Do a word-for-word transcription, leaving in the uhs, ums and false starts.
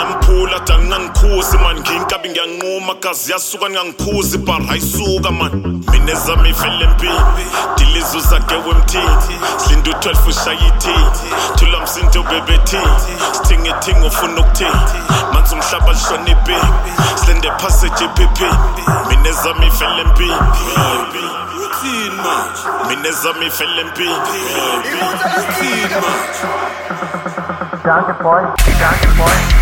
namphula dangangikhuzi man nginkabi ngiyanquma gazi yasuka ngangiphuzi bar hayisuka man mina ezami ivele empini dilizo zakewe mthithi silinda u-twelve ushayithi thula msindo bebethi sithinge thingo ufuna ukuthini manzi umhlaba lishona ipi silende passage ephepheni mina ezami ivele empini mina ezami ivele empini Danke boy, danke boy.